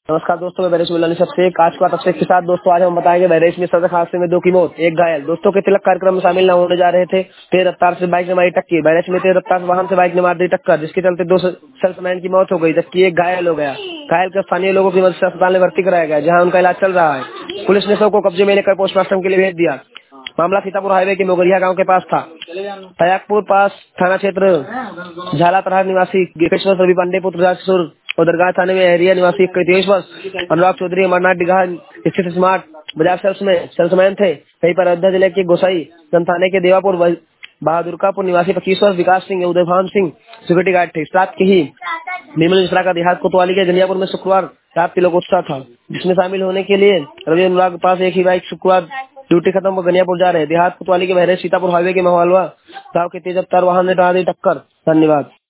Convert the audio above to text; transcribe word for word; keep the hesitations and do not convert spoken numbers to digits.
नमस्कार दोस्तों, मैं बहरेश मिलानी सबसे आज का तफसील के साथ दोस्तों आज हम बताएंगे बहरेश में सड़क हादसे में दो की मौत, एक घायल। दोस्तों के तिलक कार्यक्रम में शामिल न होने जा रहे थे, तेज रफ्तार से बाइक ने मारी टक्कर। बहरेश में तेज रफ्तार वाहन से बाइक ने मार दी टक्कर, जिसके चलते दो सेल्समैन की मौत हो गई जबकि एक घायल हो गया। घायल को स्थानीय लोगों की मदद से अस्पताल में भर्ती कराया गया, जहाँ उनका इलाज चल रहा है। पुलिस ने शव को कब्जे में लेकर पोस्टमार्टम के लिए भेज दिया। मामला सीतापुर हाईवे के मोगरिया गांव के पास था। तयाकपुर पास थाना क्षेत्र झाला तरह निवासी गेकेश्वर रवि पांडे पुत्र राजकिशोर और दरगाह थाने में एरिया निवासी इक्कीस वर्ष अनुराग चौधरी अमरनाथ डिघा स्थित स्मार्ट बाजार सेल्स में सेल्समैन थे। कहीं पर अयोध्या जिले के गोसाई थाने के देवापुर बहादुरकापुर निवासी पच्चीस वर्ष विकास सिंह उदयभान सिंह सिक्योरिटी गार्ड थे। इस रात की ही निर्मल मिश्रा का देहात कोतवाली के जनियापुर में शुक्रवार रात तिलक उत्सव था, जिसमें शामिल होने के लिए रवि अनुराग के पास एक ही बाइक शुक्रवार ड्यूटी खत्म हो गनियापुर जा रहे। देहात कोतवाली के बहरे सीतापुर हाईवे के महवालवा गाँव के तेज रफ्तार वाहन ने टकरा दी टक्कर। धन्यवाद।